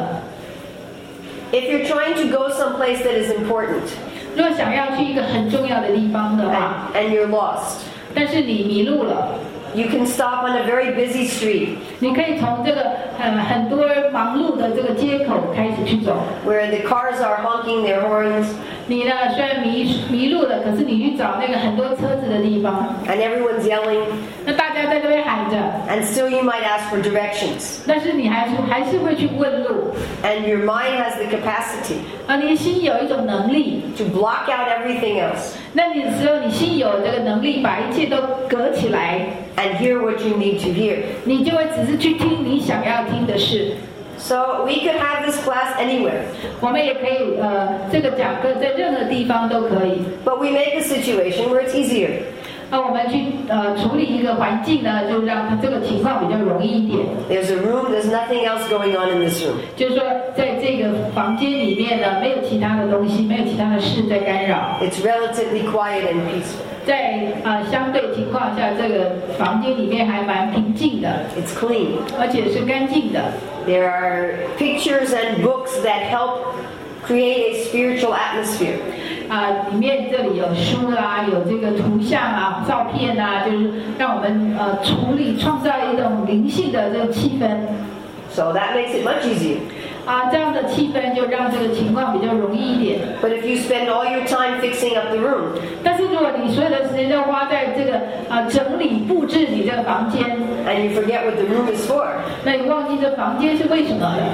If you're trying to go someplace that is important 如果想要去一个很重要的地方的话， and you're lost, 但是你迷路了， you can stop on a very busy street 你可以从这个很多忙碌的这个街口开始去走。 where the cars are honking their horns 你呢虽然迷路了，可是你去找那个很多车子的地方， and everyone's yelling, 那大家在这边喊着， and still you might ask for directions. 但是你还是会去问路。 And your mind has the capacity 你的心有一种能力， to block out everything else 那你只有你心有这个能力，把一切都隔起来， and hear what you need to hear. 你就会只是去听你想要听的事。 So we could have this class anywhere, 我们也可以这个讲课在任何地方都可以。 but we make a situation where it's easier. 我们去处理一个环境呢，就让它这个情况比较容易一点。 There's a room, there's nothing else going on in this room. 就是说，在这个房间里面呢，没有其他的东西，没有其他的事在干扰。 It's relatively quiet and peaceful. 在相对情况下，这个房间里面还蛮平静的， It's clean. 而且是干净的。 There are pictures and books that help create a spiritual atmosphere. 里面这里有书啦，有这个图像啊、照片啊，就是让我们创造一种灵性的这个气氛。 So that makes it much easier. 这样的气氛就让这个情况比较容易一点。 But if you spend all your time fixing up the room, 但是如果你所有的时间都花在这个整理布置你这个房间， and you forget what the room is for, 那你忘记这房间是为什么的，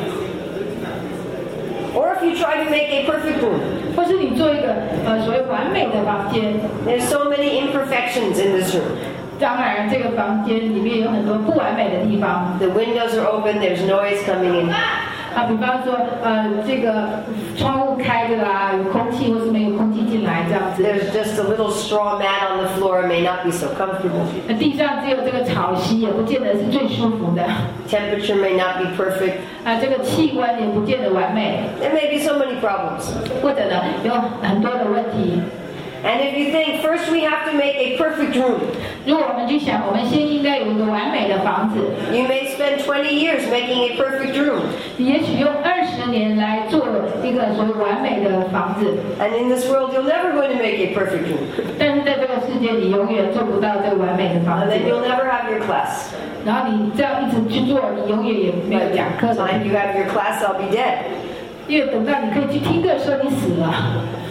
or if you try to make a perfect room, 或是你做一个所谓完美的房间， there's so many imperfections in this room. 当然这个房间里面有很多不完美的地方。 The windows are open, there's noise coming in. 比方说这个窗户开着啦，有空气或是没有空气进来这样子。 There's just a little straw mat on the floor, may not be so comfortable. 地上只有这个草席，也不见得是最舒服的。 Temperature may not be perfect. 这个气温也不见得完美， There may be so many problems. 或者呢有很多的问题。 And if you think, first we have to make a perfect room, 如果我们去想，我们先应该有一个完美的房子， you may spend 20 years making a perfect room. 也许用20年来做一个所谓完美的房子， And in this world, you're never going to make a perfect room. 但是在这个世界你永远做不到这个完美的房 And 子。 then you'll never have your class. 然后你这样一直去做，你永远也没有 By 讲课 the 的， time you have your class, I'll be dead. 因为等到你可以去听课的时候，你死了。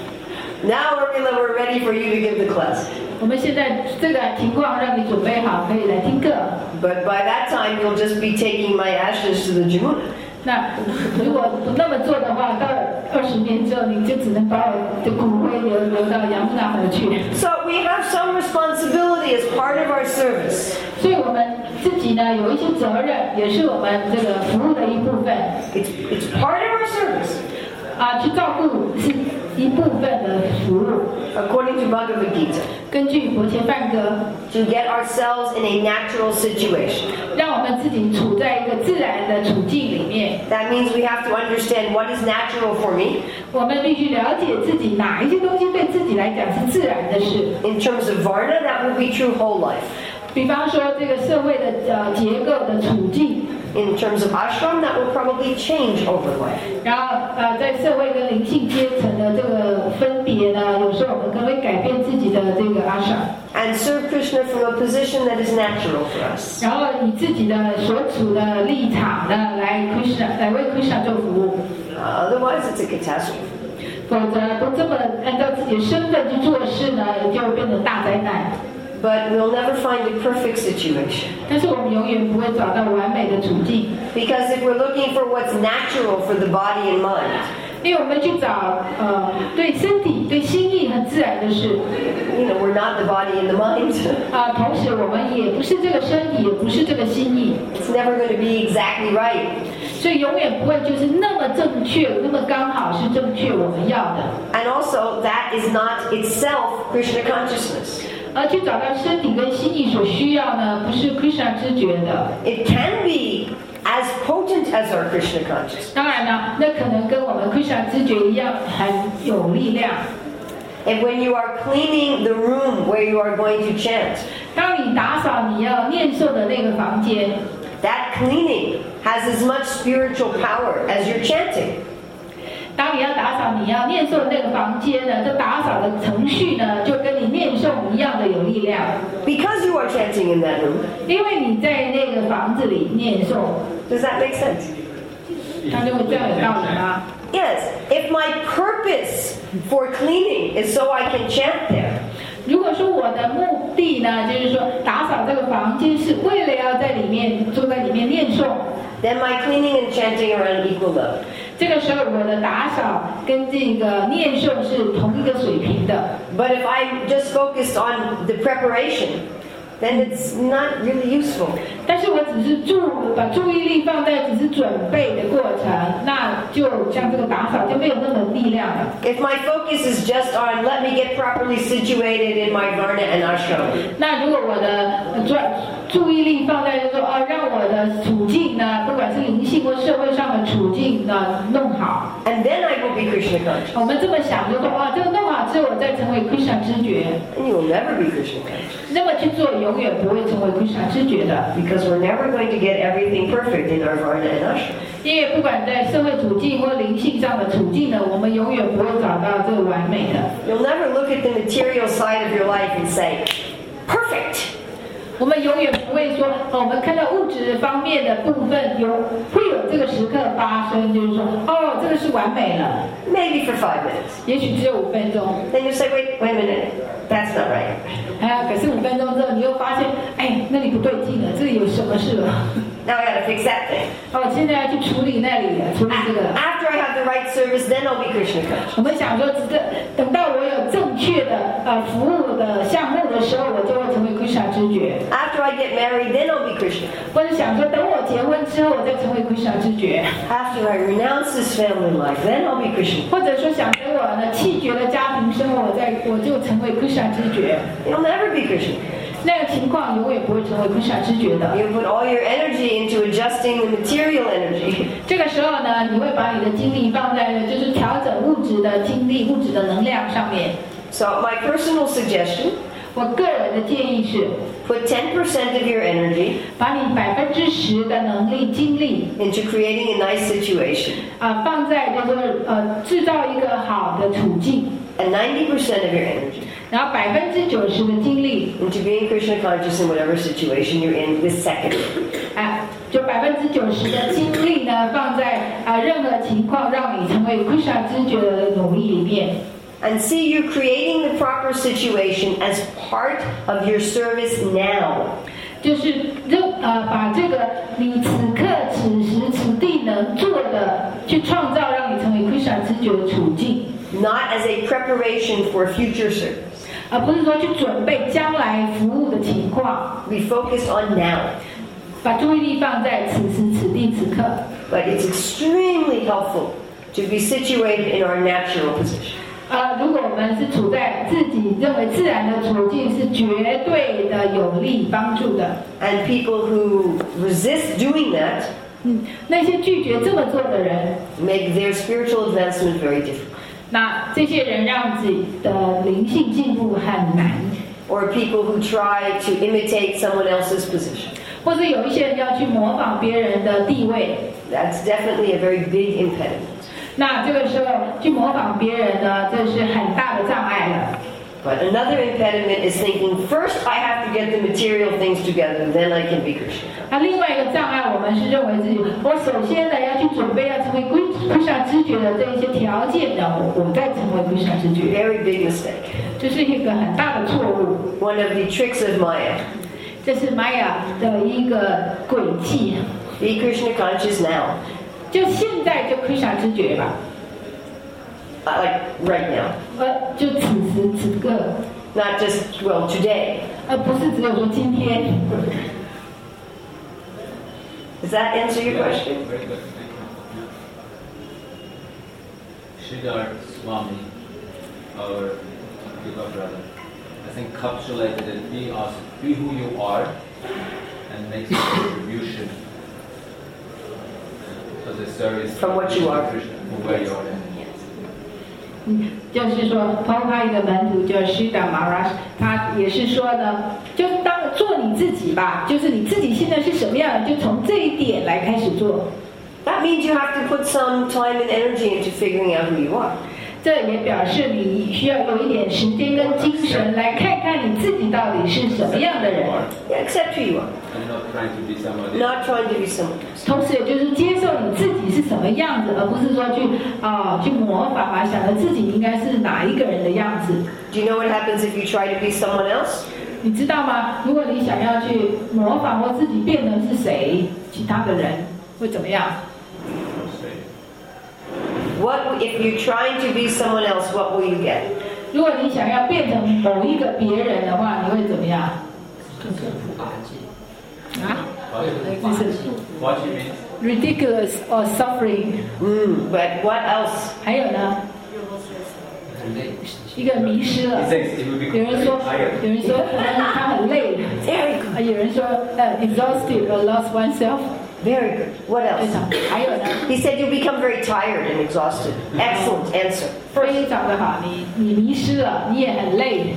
Now we're ready for you to give the class. 我们现在这个情况让你准备好，可以来听课。 But by that time, you'll just be taking my ashes to the Jamuna. 那如果不那么做的话，到20年之后，你就只能把我的骨灰流到杨木纳河去。 So we have some responsibility as part of our service. 所以我们自己呢有一些责任，也是我们这个服务的一部分。 It's part of our service. 去照顾是一部分的服务。 According to Bhagavad Gita, 根据佛前梵歌， to get ourselves in a natural situation. 让我们自己处在一个自然的处境里面。 That means we have to understand what is natural for me 我们必须了解自己哪一些东西对自己来讲是自然的事。 in terms of Varna. That will be true whole life. 比方说这个社会的结构的处境， In terms of ashram, that will probably change over life. 然后在社会跟灵性阶层的这个分别呢，有时候我们可能会改变自己的这个阿舍， And serve Krishna from a position that is natural for us. 然后以自己的所处的立场呢来为 Krishna 做服务。 Otherwise, it's a catastrophe. 否则不这么按照自己的身份去做事呢，就会变成大灾难。 But we'll never find a perfect situation. 但是我们永远不会找到完美的处境， Because if we're looking for what's natural for the body and mind, 因为我们去找对身体、对心意很自然的事。 we're not the body and the mind. 同时我们也不是这个身体，也不是这个心意， It's never going to be exactly right. 所以永远不会就是那么正确，那么刚好是正确我们要的。 And also, that is not itself Krishna consciousness. 而去找到身体跟心意所需要呢，不是 Krishna 知觉的。 It can be as potent as our Krishna consciousness. 当然呢，那可能跟我们 Krishna 知觉一样很有力量。 And when you are cleaning the room where you are going to chant, 当你打扫你要念诵的那个房间， that cleaning has as much spiritual power as your chanting. 当你要打扫你要念诵的那个房间呢，这打扫的程序呢，就跟你念诵一样的有力量。 Because you are chanting in that room. 因为你在那个房子里念诵， Does that make sense? 他认为这样有道理吗？ Yes. If my purpose for cleaning is so I can chant there, 如果说我的目的呢，就是说打扫这个房间是为了要在里面坐在里面念诵， then my cleaning and chanting are on equal level. 这个时候我的打扫跟这个念诵是同一个水平的。 But if I'm just focused on the preparation, then it's not really useful. 但是我只是把注意力放在只是准备的过程，那就像这个打扫就没有那么力量了。 If my focus is just on let me get properly situated in my varna and ashram, 那如果我的注意力放在就是说让我的处境呢，不管是灵性或社会上的处境呢弄好， and then I will be Krishna conscious. 我们这么想就说这个弄好之后我再成为 Krishna 知觉， And you will never be Krishna conscious. 那么去做永远不会成为 Krishna 知觉的。 Because we're never going to get everything perfect in our varna and ashram. 因为不管在社会处境或灵性上的处境呢，我们永远不会找到这个完美的。 You'll never look at the material side of your life and say, perfect. 我们永远不会说，我们看到物质方面的部分会有这个时刻发生，就是说，这个是完美了。 Maybe for 5 minutes. 也许只有5分钟。 Then you say, wait a minute, that's not right. 可是5分钟之后，你又发现，那里不对劲了，这里有什么事了？ Now I got to fix that thing. 现在要去处理那里了，处理这个。 After I have the right service, then I'll be Krishna conscious. 我们想说，等到我有正确的服务的项目的时候，我就会成为 Krishna 知觉。 After I get married, then I'll be Krishna. 或者想说，等我结婚之后，我再成为 Krishna 知觉。 After I renounce this family life, then I'll be Krishna. 或者说，想等我呢弃绝了家庭生活，我就成为 Krishna 知觉。 You'll never be Krishna. 那个情况永远不会成为 Krishna 知觉的。 You put all your energy into adjusting the material energy. 这个时候呢，你会把你的精力放在就是调整物质的精力、物质的能量上面。 So my personal suggestion, 我个人的建议是， put 10% of your energy 把你10%的能力、精力 into creating a nice situation, 放在就是制造一个好的处境， and 90% of your energy 然后90%的精力， into being Krishna conscious in whatever situation you're in this second. 就90%的精力呢放在任何情况让你成为 Krishna 知觉的努力里面。 And see you creating the proper situation as part of your service now. 就是把这个你此刻此时此地能做的去创造，让你成为 Krishna 知觉的处境。 Not as a preparation for future service. 而不是说去准备将来服务的情况。 We focus on now. 把注意力放在此时此地此刻。 But it's extremely helpful to be situated in our natural position. 如果我们是处在自己认为自然的处境，是绝对的有利帮助的。 And people who resist doing that 那些拒绝这么做的人， make their spiritual advancement very difficult. 那这些人让自己的灵性进步很难。 Or people who try to imitate someone else's position. 或者有一些人要去模仿别人的地位， That's definitely a very big impediment. 那这个时候去模仿别人呢，这是很大的障碍了。 But another impediment is thinking, first I have to get the material things together, then I can be Krishna. 那另外一个障碍，我们是认为自己，我首先呢要去准备要成为 Krishna 知觉的这一些条件呢，我再成为 Krishna 知觉， Very big mistake. 这是一个很大的错误。 One of the tricks of Maya. 这是玛雅的一个轨迹。 Be Krishna conscious now. 就现在就 Krishna 知觉吧， Like right now. 就此时此刻， Not just, well, today. 不是只有说今天。 Does that answer your question? Very good. Sridhar Swami, our yoga brother, I think encapsulated it. Be who you are and make some contribution to the service From what you are. from where you are. 就是说，包括一个门徒叫 Sridhar Maharaj， 他也是说呢，就做你自己吧，就是你自己现在是什么样的，就从这一点来开始做。 That means you have to put some time and energy into figuring out who you are. 这也表示你需要有一点时间跟精神来看看你自己到底是什么样的人， Yeah, accept who you are. I'm not trying to be somebody. Not trying to be someone else. 同时也就是接受你自己是什么样子，而不是说去模仿啊，想着自己应该是哪一个人的样子。 Do you know what happens if you try to be someone else? 你知道吗？如果你想要去模仿或自己变成是谁，其他的人会怎么样？ What if you're trying to be someone else? What will you get? 如果你想要变成某一个别人的话，你会怎么样？啊？ What you mean? Ridiculous or suffering？ But what else? 还有呢？一个迷失了。 He thinks it will be 有人说 tired.， 有人说他很累。 Very good. 有人说exhausted or lost oneself。 Very good. What 非 else? 常。还有呢？ He said you become very tired and exhausted. Excellent answer. 非常的好，你迷失了，你也很累。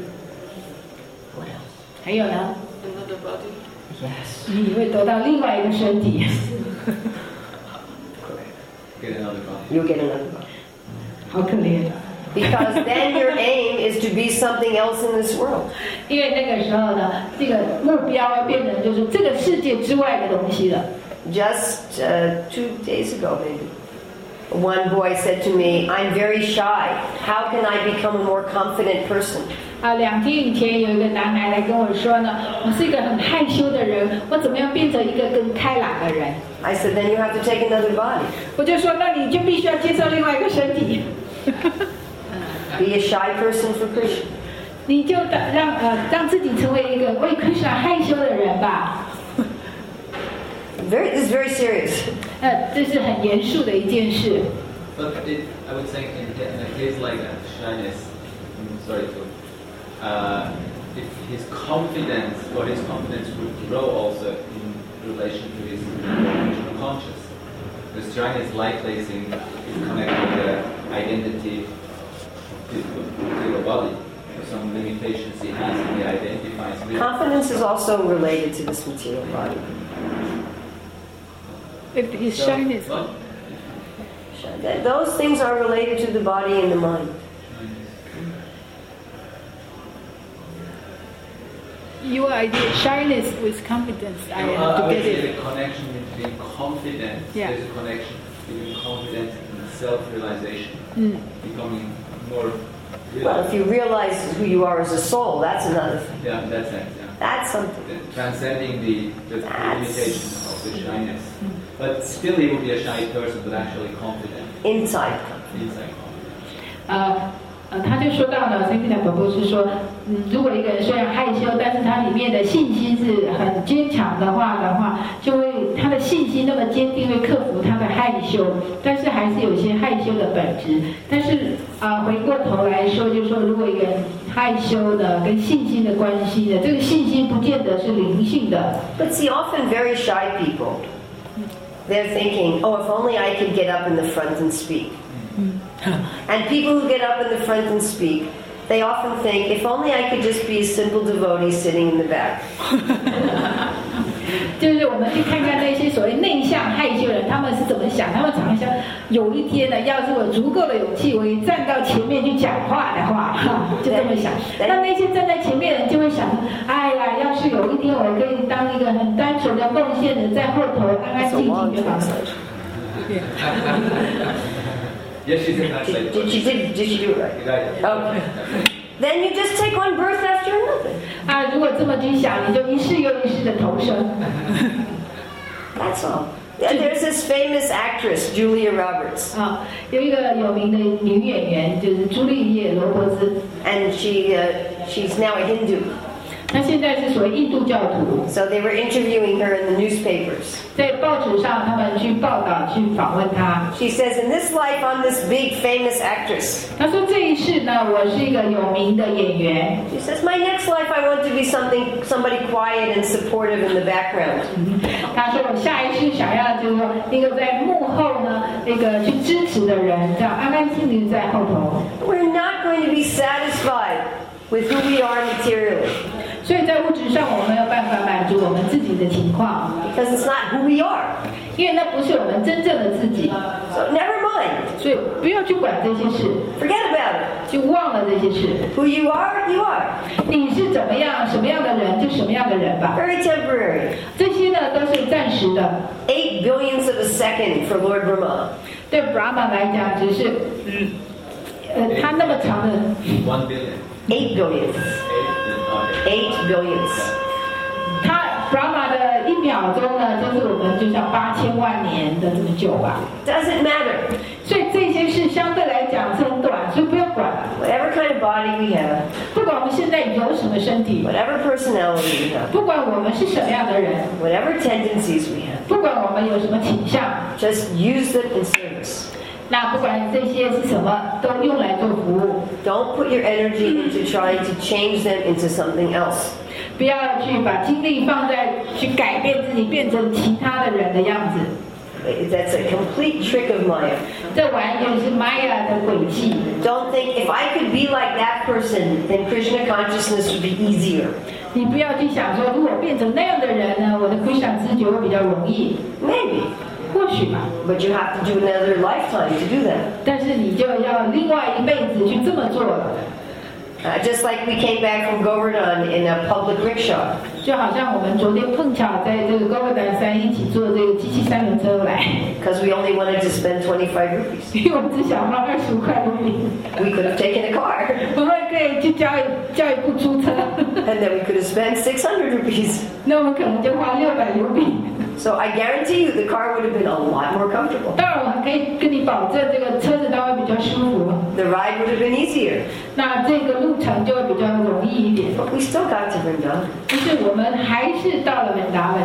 还有呢？ Yes. 你会得到另外一个身体。 Get another body. You'll get another one. 好可怜。 Because then your aim is to be something else in this world. 因为那个时候呢，这个目标会变成就是这个世界之外的东西了。 Just 2 days ago, maybe, one boy said to me, "I'm very shy. How can I become a more confident person?" 2天以前有一个男孩来跟我说呢，我是一个很害羞的人，我怎么样变成一个更开朗的人？ I said, "Then you have to take another body. 我就说，那你就必须要接受另外一个身体。 Be a shy person for Krishna." 你就让自己成为一个为 Krishna 害羞的人吧。 This is very serious. 这是很严肃的一件事。 But I would say in a case like that, shyness, if his confidence would grow also in relation to his original conscious. Because shyness likely is connected with the identity of the body. Some limitations he has and he identifies with. Confidence is also related to this material body. If his shyness. Those things are related to the body and the mind. Your idea, shyness with confidence, I have to I would get say it. the connection between confidence, Yeah. there's a connection between confidence and self-realization, becoming more Well, if you realize who you are as a soul, that's another thing. Yeah, that's it. Yeah. That's something. Transcending the limitation of the shyness. But still he would be a shy person, but actually confident. Inside. Inside confident. 他就说到呢，圣地亚伯布是说，如果一个人虽然害羞，但是他里面的信心是很坚强的话，就会他的信心那么坚定，会克服他的害羞，但是还是有些害羞的本质。但是回过头来说，就是说，如果一个人害羞的跟信心的关系呢，这个信心不见得是灵性的。 But see, often very shy people, they're thinking, "Oh, if only I could get up in the front and speak." And people who get up in the front and speak, they often think, "If only I could just be a simple devotee sitting in the back." 就是我们去看看那些所谓内向害羞人，他们是怎么想？他们常想，有一天呢，要是我足够的勇气，我一站到前面去讲话的话，就这么想。那些站在前面的人就会想，哎呀，要是有一天我可以当一个很单纯的奉献者，在后头安安静静就好了。 Yes, she did not say. Did she do it right? Right. Okay. Then you just take one birth after another. 如果这么去想，你就一世又一世的投生。 That's all. There's this famous actress, Julia Roberts. 有一个有名的女演员，就是朱丽叶·罗伯兹。 And she's now a Hindu. 她现在是属于印度教徒。 So they were interviewing her in the newspapers. 在报纸上，他们去报道、去访问她。 She says, "In this life, I'm this big famous actress." 她说：“这一世呢，我是一个有名的演员。” She says, "My next life, I want to be somebody quiet and supportive in the background." 她说：“我下一世想要就是说一个在幕后呢，一个去支持的人，这样安安静静在后头。” We're not going to be satisfied with who we are materially. 所以在物质上，我们没有办法满足我们自己的情况， Because it's not who we are. 因为那不是我们真正的自己。 So never mind. 所以不要去管这些事， Forget about it. 就忘了这些事。 Who you are, you are. 你是怎么样，什么样的人就什么样的人吧。 Very temporary. 这些呢都是暂时的。 8 billionths of a second for Lord Brahma. 对 Brahma 来讲，只是他那么长的 1 billion. 8 billionths. 8 billionths. 他 Brahma 的1秒钟呢，就是我们就像8000万年的这么久吧。 Doesn't matter. 所以这些事相对来讲是很短，所以不要管了。 Whatever kind of body we have, 不管我们现在有什么身体， whatever personality we have, 不管我们是什么样的人， whatever tendencies we have, 不管我们有什么倾向， just use them in service. 那不管这些是什么，都用来做服务。 Don't put your energy into trying to change them into something else. 不要去把精力放在去改变自己，变成其他的人的样子。 That's a complete trick of Maya. 这完全是 Maya 的诡计。 Don't think, if I could be like that person, then Krishna consciousness would be easier. 你不要去想说，如果变成那样的人呢，我的Krishna知觉会比较容易。 Maybe. 或许吧。 But you have to do another lifetime to do that. 但是你就要另外一辈子去这么做了。 Just like we came back from Govardhan in a public rickshaw. 就好像我们昨天碰巧在这个高格达山一起坐这个机器三轮车来， Because we only wanted to spend 25 rupees. 因为我们只想花25块卢比， We could have taken a car. 我们可以去叫一部租车， And then we could have spent 600 rupees. 那我们可能就花600卢比。 So I guarantee you the car would have been a lot more comfortable. 当然，我还可以跟你保证，这个车子当然比较舒服， The ride would have been easier. 那这个路程就会比较容易一点。 But we still got to Vrindavan. 但是我们还是到了文达文，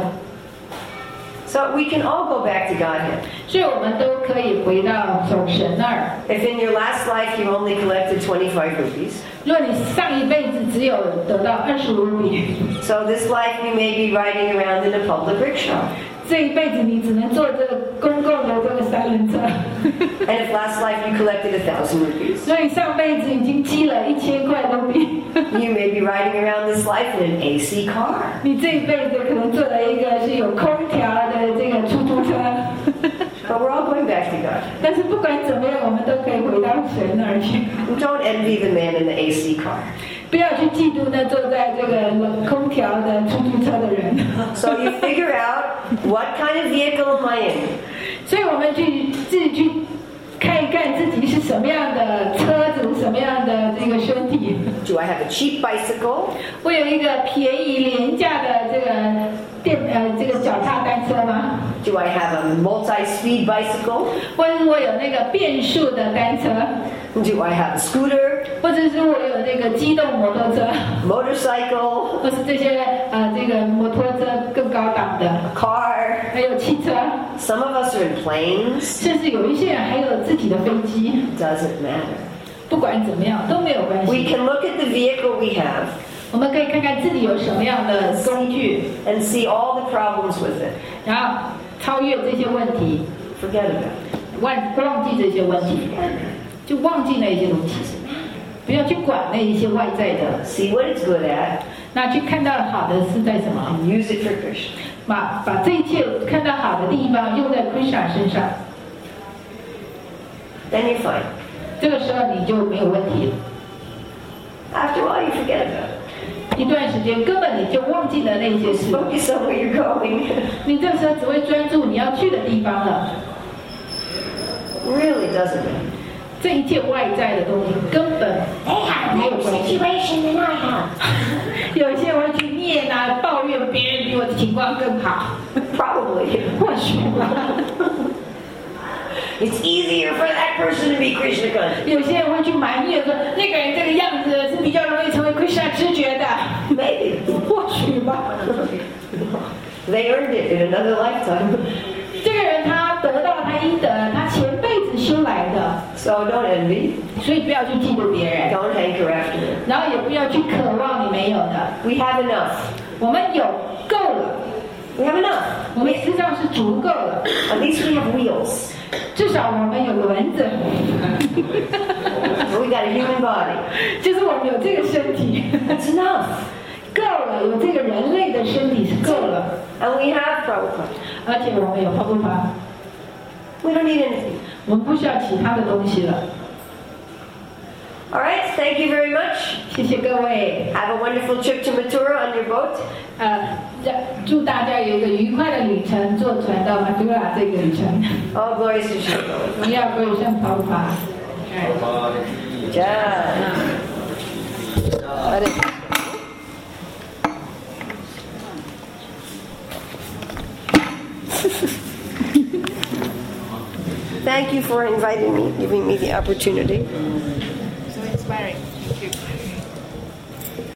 So we can all go back to Godhead. 所以我们都可以回到总神那儿。 If in your last life you only collected 25 rupees, 如果你上一辈子只有得到25卢比， so this life you may be riding around in a public rickshaw. 这一辈子你只能坐这个公共的这个三轮车。 And if last life you collected 1,000 rupees, 所以上辈子已经积了1000块卢比， you may be riding around this life in an AC car. 你这一辈子可能坐了一个是有空调的这个出租车。 But we're all going back to God. 但是不管怎么样，我们都可以回到神那儿去。 Don't envy the man in the AC car. 不要去嫉妒那坐在这个空调的出租车的人。 So you figure out what kind of vehicle am I in? 所以我们自己去看一看自己是什么样的车子，什么样的这个身体。 Do I have a cheap bicycle? 我有一个便宜廉价的这个脚踏单车吗？ Do I have a multi-speed bicycle? 或者是我有那个变速的单车？ Do I have a scooter? 或者是我有那个机动摩托车？ Motorcycle? 或是这些这个摩托车更高档的， Car? 还有汽车， Some of us are in planes. 甚至有一些人还有自己的飞机。 Doesn't matter. 不管怎么样都没有关 We 系。 can look at the vehicle we have 我们可以看看自己有什么样的工具， and see all the problems with it. 然后超越这些问题， Forget about it. 忘记这些问题，就忘记那些东西，不要去管那一些外在的， See what it's good at 那去看到好的是在什么， and use it for Krishna. 把这一切看到好的地方用在 Krishna 身上， Then you're fine. 这个时候你就没有问题了。 After a while, you forget about it. 一段时间根本你就忘记了那些事， Focus on where you're going. 你这时候只会专注你要去的地方了。 Really doesn't matter. 这一切外在的东西根本 They have a 没有 better 关系。 situation than I have. 有些人会去念啊，抱怨别人比我的情况更好， Probably. 或许吧。 It's easier for that person to be Krishna conscious. 有些人会去埋怨说，那个人这个样子是比较容易成为 Krishna 知觉的， Maybe. 或许吧。 They earned it in another lifetime. 这个人他得到他应得，他前辈子修来的， So don't envy. 所以不要去嫉妒别人， Don't hanker after it. 然后也不要去渴望你没有的。 We have enough. 我们有够了， We have enough. 我们实际上是足够了， At least we have wheels. 至少我们有轮子， We got a human body. 就是我们有这个身体。 That's enough. 够了，有这个人类的身体是够了， And we have Prabhupada. 而且我们有泡泡法， We don't need anything. 我们不需要其他的东西了。 All right. Thank you very much. 谢谢各位， Have a wonderful trip to Mathura on your boat. 祝大家有一个愉快的旅程，坐船到马杜拉这个旅程。 All glories to Shiva. 荣耀归向泡泡法。 Jai. Thank you for inviting me, giving me the opportunity. So inspiring. Thank you.